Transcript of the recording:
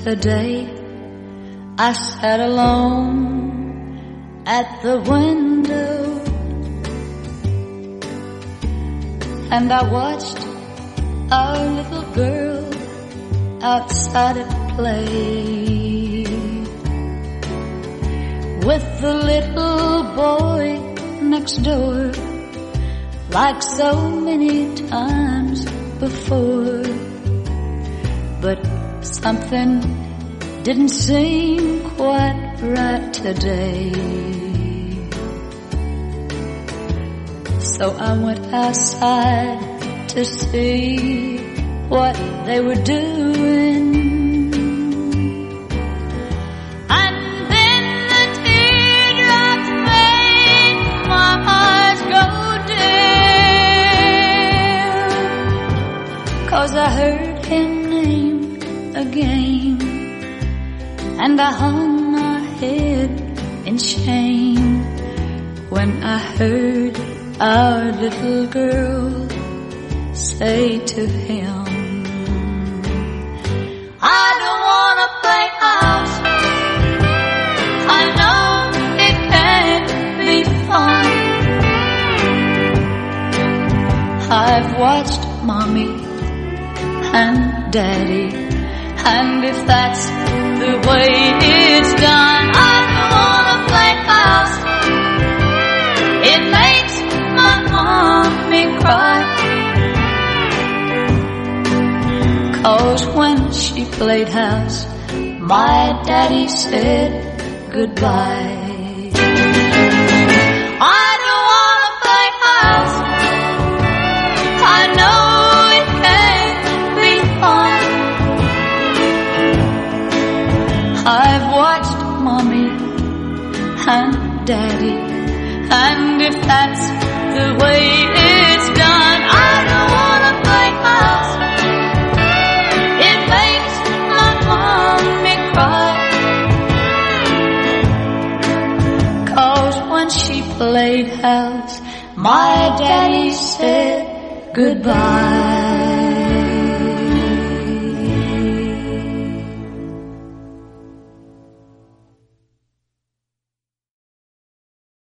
Today I sat alone at the window and I watched our little girl outside at play with the little boy next door, like so many times before. But something didn't seem quite right today. So I went outside to see what they were doing. And then the teardrops made my eyes go dim, 'cause I heard him named again, and I hung my head in shame when I heard our little girl say to him, I don't wanna play house, I know it can't be fun. I've watched Mommy and Daddy, and if that's the way it's done, I don't wanna play house. It makes my mommy cry, 'cause when she played house, my daddy said goodbye. I don't wanna play house, I know it can't be fun. I've watched Mommy and Daddy, and if that's the way it's done, I don't wanna play house. It makes my mommy cry, 'cause when she played house, my daddy said goodbye.